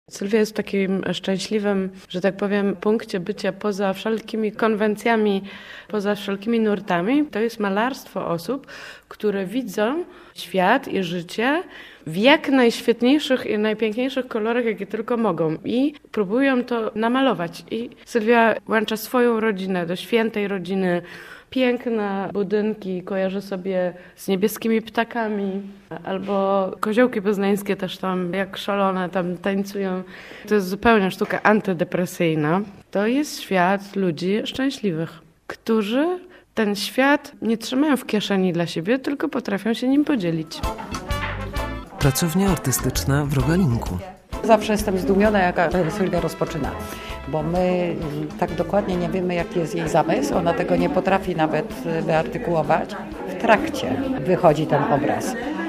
Sylwia jest w takim szczęśliwym, że tak powiem, punkcie bycia poza wszelkimi konwencjami, poza wszelkimi nurtami. To jest malarstwo osób, które widzą świat i życie w jak najświetniejszych i najpiękniejszych kolorach, jakie tylko mogą. I próbują to namalować. I Sylwia włącza swoją rodzinę do świętej rodziny. Piękne budynki kojarzę sobie z niebieskimi ptakami, albo koziołki poznańskie też tam jak szalone tam tańcują. To jest zupełnie sztuka antydepresyjna. To jest świat ludzi szczęśliwych, którzy ten świat nie trzymają w kieszeni dla siebie, tylko potrafią się nim podzielić. Pracownia artystyczna w Rogalinku. Zawsze jestem zdumiona, jak Sylwia rozpoczyna, bo my tak dokładnie nie wiemy, jaki jest jej zamysł. Ona tego nie potrafi nawet wyartykułować. W trakcie wychodzi ten obraz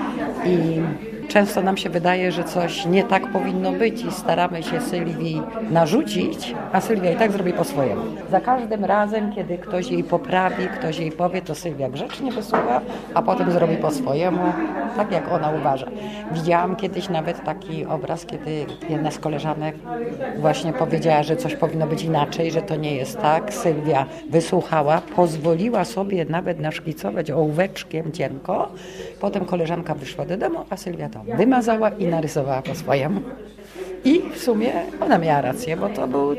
i często nam się wydaje, że coś nie tak powinno być i staramy się Sylwii narzucić, a Sylwia i tak zrobi po swojemu. Za każdym razem, kiedy ktoś jej poprawi, ktoś jej powie, to Sylwia grzecznie wysłucha, a potem zrobi po swojemu, tak jak ona uważa. Widziałam kiedyś nawet taki obraz, kiedy jedna z koleżanek właśnie powiedziała, że coś powinno być inaczej, że to nie jest tak. Sylwia wysłuchała, pozwoliła sobie nawet naszkicować ołóweczkiem cienko. Potem koleżanka wyszła do domu, a Sylwia to wymazała i narysowała po swojemu. I w sumie ona miała rację, bo to był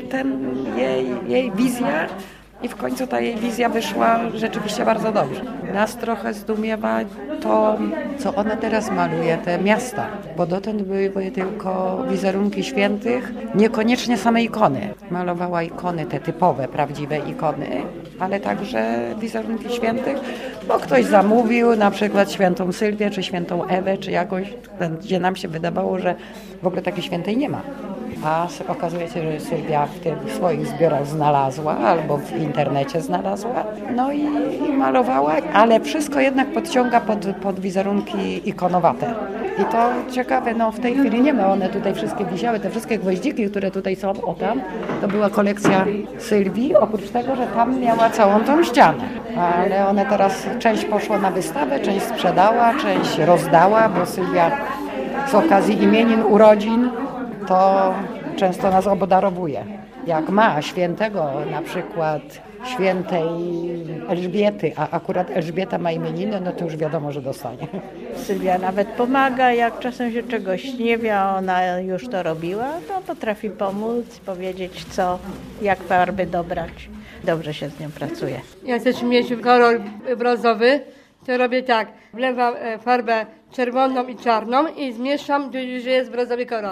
jej wizja i w końcu ta jej wizja wyszła rzeczywiście bardzo dobrze. Nas trochę zdumiewa to, co ona teraz maluje, te miasta, bo dotąd były tylko wizerunki świętych, niekoniecznie same ikony. Malowała ikony, te typowe, prawdziwe ikony, ale także wizerunki świętych, bo ktoś zamówił na przykład świętą Sylwię, czy świętą Ewę, czy jakoś, gdzie nam się wydawało, że w ogóle takiej świętej nie ma. A okazuje się, że Sylwia w tych swoich zbiorach znalazła albo w internecie znalazła, no i malowała, ale wszystko jednak podciąga pod wizerunki ikonowate. I to ciekawe, no w tej chwili nie ma, one tutaj wszystkie wisiały, te wszystkie gwoździki, które tutaj są, o tam, to była kolekcja Sylwii, oprócz tego, że tam miała całą tą ścianę. Ale one teraz, część poszła na wystawę, część sprzedała, część rozdała, bo Sylwia z okazji imienin, urodzin, to często nas obdarowuje. Jak ma świętego, na przykład świętej Elżbiety, a akurat Elżbieta ma imieniny, no to już wiadomo, że dostanie. Sylwia nawet pomaga, jak czasem się czegoś nie wie, a ona już to robiła, to potrafi pomóc, powiedzieć jak farby dobrać. Dobrze się z nią pracuje. Jak chcesz mieć kolor brązowy, to robię tak, wlewam farbę czerwoną i czarną i zmieszam, że jest brązowy kolor.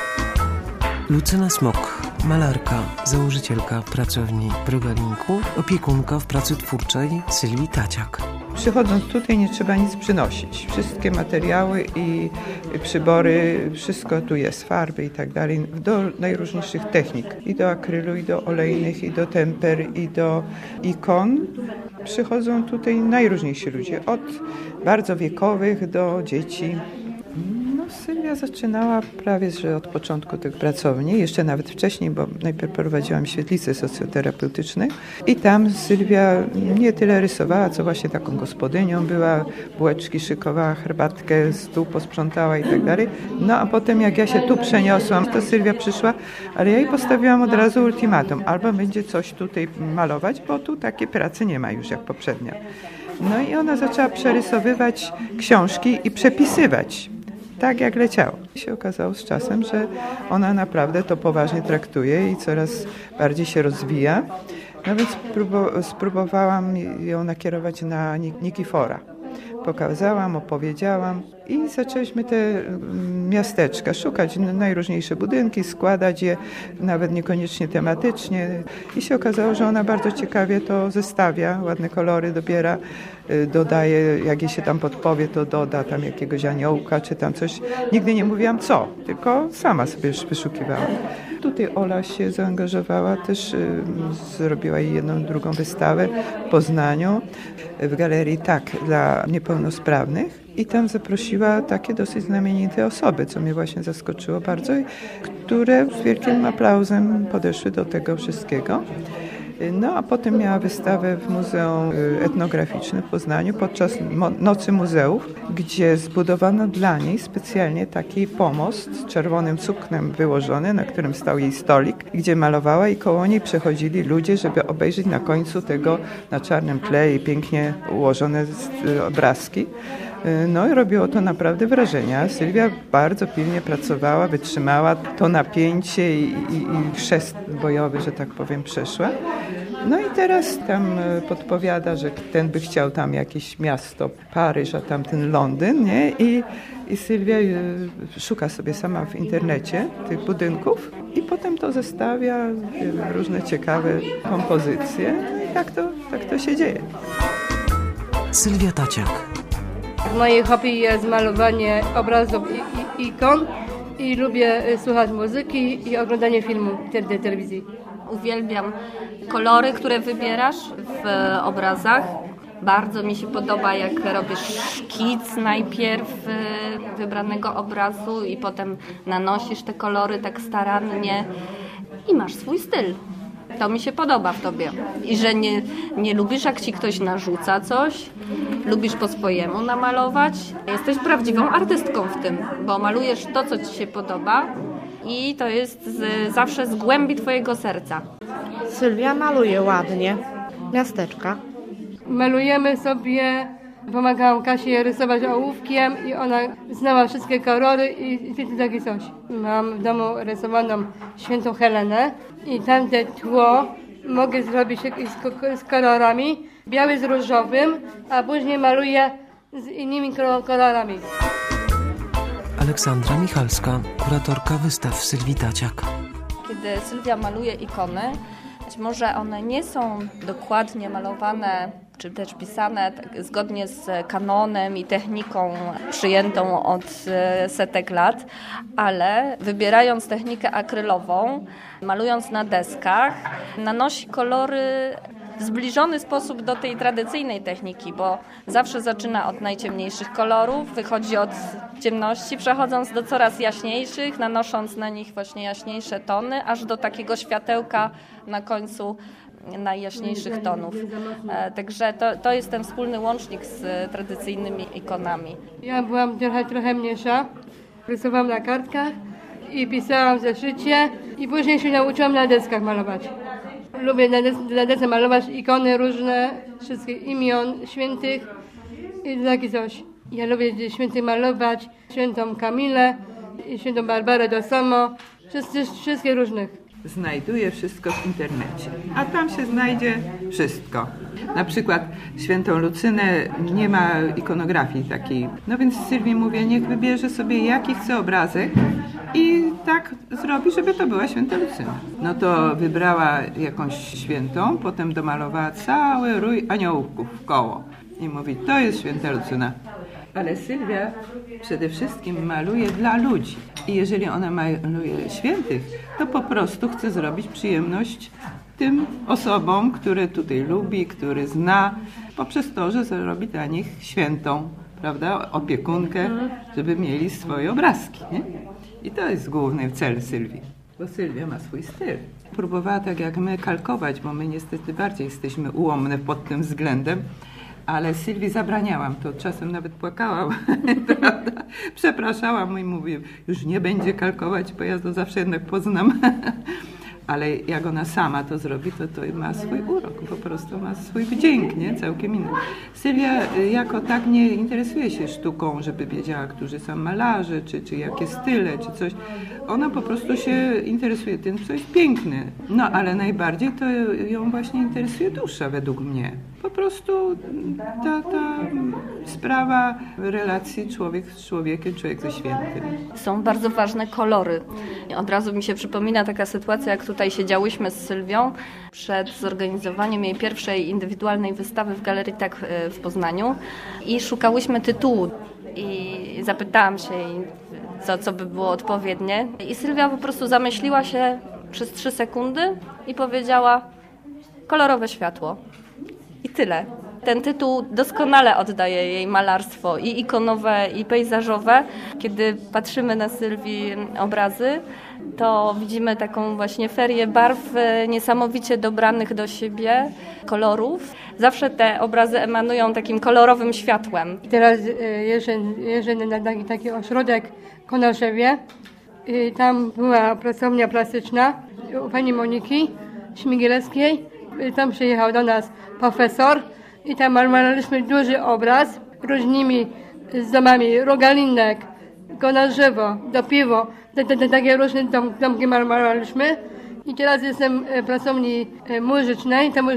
Lucyna Smok, malarka, założycielka pracowni w Rogalinku, opiekunka w pracy twórczej Sylwii Taciak. Przychodząc tutaj nie trzeba nic przynosić. Wszystkie materiały i przybory, wszystko tu jest, farby i tak dalej, do najróżniejszych technik. I do akrylu, i do olejnych, i do temper, i do ikon. Przychodzą tutaj najróżniejsi ludzie, od bardzo wiekowych do dzieci. Sylwia zaczynała prawie że od początku tych pracowni, jeszcze nawet wcześniej, bo najpierw prowadziłam świetlice socjoterapeutyczne i tam Sylwia nie tyle rysowała, co właśnie taką gospodynią była, bułeczki szykowała, herbatkę, stół posprzątała i tak dalej. No a potem jak ja się tu przeniosłam, to Sylwia przyszła, ale ja jej postawiłam od razu ultimatum, albo będzie coś tutaj malować, bo tu takiej pracy nie ma już jak poprzednio. No i ona zaczęła przerysowywać książki i przepisywać. Tak jak leciało. I się okazało z czasem, że ona naprawdę to poważnie traktuje i coraz bardziej się rozwija. No więc spróbowałam ją nakierować na Nikifora. Pokazałam, opowiedziałam i zaczęliśmy te miasteczka szukać, najróżniejsze budynki, składać je, nawet niekoniecznie tematycznie. I się okazało, że ona bardzo ciekawie to zestawia, ładne kolory dobiera, dodaje, jak jej się tam podpowie, to doda tam jakiegoś aniołka, czy tam coś. Nigdy nie mówiłam co, tylko sama sobie wyszukiwałam. Tutaj Ola się zaangażowała, też zrobiła jej jedną, drugą wystawę w Poznaniu, w galerii Tak dla niepełnosprawnych i tam zaprosiła takie dosyć znamienite osoby, co mnie właśnie zaskoczyło bardzo, które z wielkim aplauzem podeszły do tego wszystkiego. No a potem miała wystawę w Muzeum Etnograficznym w Poznaniu podczas Nocy Muzeów, gdzie zbudowano dla niej specjalnie taki pomost z czerwonym suknem wyłożony, na którym stał jej stolik, gdzie malowała i koło niej przechodzili ludzie, żeby obejrzeć na końcu tego na czarnym tle i pięknie ułożone obrazki. No i robiło to naprawdę wrażenie. Sylwia bardzo pilnie pracowała, wytrzymała to napięcie i chrzest bojowy, że tak powiem, przeszła. No i teraz tam podpowiada, że ten by chciał tam jakieś miasto, Paryż, a tamten Londyn, nie? I Sylwia szuka sobie sama w internecie tych budynków i potem to zestawia, różne ciekawe kompozycje. I tak to się dzieje. Sylwia Taciak. Moje hobby jest malowanie obrazów i ikon i lubię słuchać muzyki i oglądanie filmu w telewizji. Uwielbiam kolory, które wybierasz w obrazach. Bardzo mi się podoba, jak robisz szkic najpierw wybranego obrazu i potem nanosisz te kolory tak starannie i masz swój styl. To mi się podoba w tobie. I że nie lubisz, jak ci ktoś narzuca coś, lubisz po swojemu namalować. Jesteś prawdziwą artystką w tym, bo malujesz to, co ci się podoba i to jest zawsze z głębi twojego serca. Sylwia maluje ładnie miasteczka. Malujemy sobie, pomagałam Kasi rysować ołówkiem i ona znała wszystkie kolory i takie coś. Mam w domu rysowaną Świętą Helenę i tamte tło mogę zrobić z kolorami, biały z różowym, a później maluję z innymi kolorami. Aleksandra Michalska, kuratorka wystaw Sylwii Taciak. Kiedy Sylwia maluje ikony, być może one nie są dokładnie malowane czy też pisane zgodnie z kanonem i techniką przyjętą od setek lat, ale wybierając technikę akrylową, malując na deskach, nanosi kolory w zbliżony sposób do tej tradycyjnej techniki, bo zawsze zaczyna od najciemniejszych kolorów, wychodzi od ciemności, przechodząc do coraz jaśniejszych, nanosząc na nich właśnie jaśniejsze tony, aż do takiego światełka na końcu najjaśniejszych tonów. Także to jest ten wspólny łącznik z tradycyjnymi ikonami. Ja byłam trochę mniejsza, rysowałam na kartkach i pisałam w zeszycie i później się nauczyłam na deskach malować. Lubię na desce malować ikony różne, wszystkich imion świętych i takie coś. Ja lubię świętych malować, świętą Kamilę i świętą Barbarę do Samo, wszystkie różnych. Znajduje wszystko w internecie, a tam się znajdzie wszystko. Na przykład Świętą Lucynę nie ma ikonografii takiej. No więc Sylwii mówię, niech wybierze sobie jaki chce obrazek i tak zrobi, żeby to była Święta Lucyna. No to wybrała jakąś świętą, potem domalowała cały rój aniołków w koło i mówi, to jest Święta Lucyna. Ale Sylwia przede wszystkim maluje dla ludzi. I jeżeli ona maluje świętych, to po prostu chce zrobić przyjemność tym osobom, które tutaj lubi, które zna, poprzez to, że zrobi dla nich świętą, prawda, opiekunkę, żeby mieli swoje obrazki. Nie? I to jest główny cel Sylwii, bo Sylwia ma swój styl. Próbowała tak jak my kalkować, bo my niestety bardziej jesteśmy ułomne pod tym względem, ale Sylwii zabraniałam to, czasem nawet płakałam, prawda? Przepraszałam i mówię, już nie będzie kalkować, bo ja to zawsze jednak poznam. Ale jak ona sama to zrobi, to ma swój urok, po prostu ma swój wdzięk, nie? Całkiem inny. Sylwia jako tak nie interesuje się sztuką, żeby wiedziała, którzy są malarze, czy jakie style, czy coś. Ona po prostu się interesuje tym, co jest piękne. No ale najbardziej to ją właśnie interesuje dusza według mnie. Po prostu ta sprawa relacji człowiek z człowiekiem, człowiek ze świętym. Są bardzo ważne kolory. Od razu mi się przypomina taka sytuacja, jak tutaj siedziałyśmy z Sylwią przed zorganizowaniem jej pierwszej indywidualnej wystawy w Galerii Tak w Poznaniu i szukałyśmy tytułu. I zapytałam się jej, co by było odpowiednie. I Sylwia po prostu zamyśliła się przez 3 sekundy i powiedziała kolorowe światło. I tyle. Ten tytuł doskonale oddaje jej malarstwo i ikonowe, i pejzażowe. Kiedy patrzymy na Sylwii obrazy, to widzimy taką właśnie ferię barw niesamowicie dobranych do siebie kolorów. Zawsze te obrazy emanują takim kolorowym światłem. Teraz jeżdżę na taki ośrodek w Konarzewie. Tam była pracownia plastyczna u pani Moniki Śmigielewskiej. Tam przyjechał do nas profesor i tam malowaliśmy duży obraz różnymi zdobami, rogalinek, Konarzewo, Dopiwo, takie różne domki malowaliśmy. I teraz jestem w pracowni muzycznej. Tam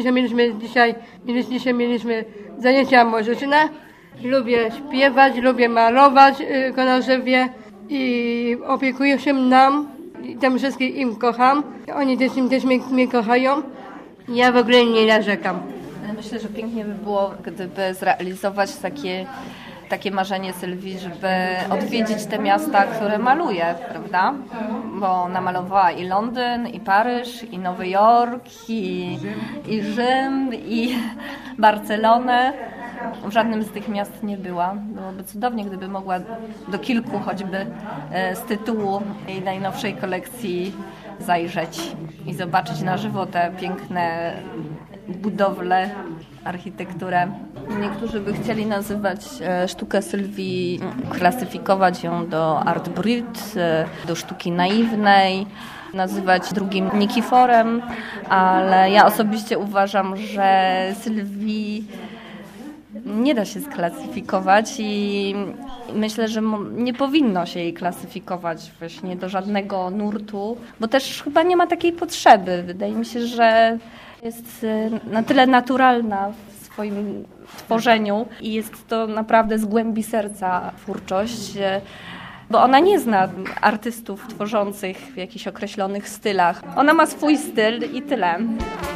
dzisiaj mieliśmy zajęcia muzyczne. Lubię śpiewać, lubię malować w Konarzewie i opiekuję się nam. I tam wszystkich im kocham. Oni też mnie kochają. Ja w ogóle nie narzekam. Myślę, że pięknie by było, gdyby zrealizować takie marzenie Sylwii, żeby odwiedzić te miasta, które maluje, prawda? Bo namalowała i Londyn, i Paryż, i Nowy Jork, i Rzym, i Barcelonę. W żadnym z tych miast nie była. Byłoby cudownie, gdyby mogła do kilku choćby z tytułu jej najnowszej kolekcji zajrzeć i zobaczyć na żywo te piękne budowle, architekturę. Niektórzy by chcieli nazywać sztukę Sylwii, klasyfikować ją do art brut, do sztuki naiwnej, nazywać drugim Nikiforem, ale ja osobiście uważam, że Sylwii nie da się sklasyfikować i myślę, że nie powinno się jej klasyfikować właśnie do żadnego nurtu, bo też chyba nie ma takiej potrzeby. Wydaje mi się, że jest na tyle naturalna w swoim tworzeniu i jest to naprawdę z głębi serca twórczość, bo ona nie zna artystów tworzących w jakichś określonych stylach. Ona ma swój styl i tyle.